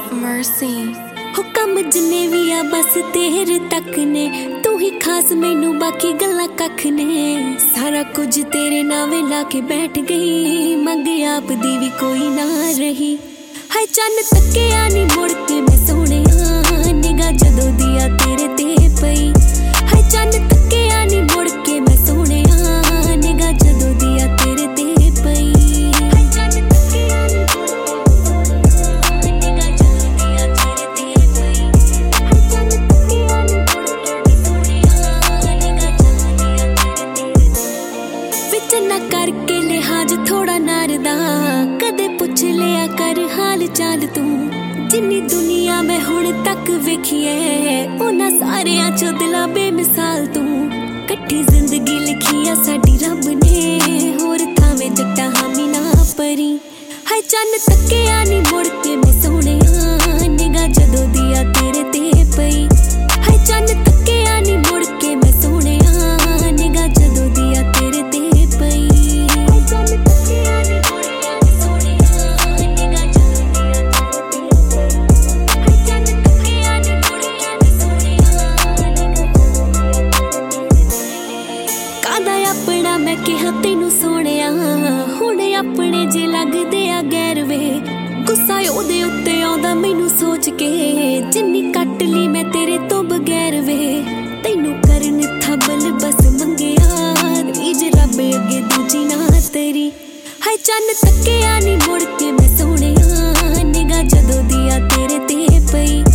Mercy हुक्म जिन्ने भी आ बस तेरे तक ने तू ही खास मैनू बाकी गल्लां कख ने सारा कुछ तेरे नावे ला के बैठ गई मंगे आप दी भी कोई ना रही हाय चन्न तक्किया नी मुड़ के मैं सोहणिया निगाह जदों दिया तेरे ते पई हाय चन्न तक्किया नी मुड़ के मैं सोहणिया निगाह जदों दिया तेरे ते पई ना करके लिहाज थोड़ा नारदा कदे पुछ लिया कर हाल चाल तू जिन्नी दुनिया मैं हुण तक वेखी है उन्हां सारियां चों दिला बेमिसाल तू कट्ठी जिंदगी लिखी आ साडी रब ने होर थावें जट्टा हामी ना परी हाय चन्न तक्किया नी मुड़ के मैं सोहणिया निगाह जदों दिया तेरे ते पई हाय चन्न तक्किया नी मुड़ के मैं सोहणिया निगाह जदों दिया तेरे ते अपना मैं कहा तेनू सोहणिया हुण अपने जे लगदे आ गैर वे गुस्सा ओदे उत्ते आउंदा मैनू सोच के जिन्नी कट ली मैं तेरे तो बगैर वे तैनू करन थबल बस मंगिया रीज रब अगे दूजी ना तेरी हाय चन्न तक्किया नी मुड़ के मैं सोहणिया निगाह जदों दिया तेरे ते पई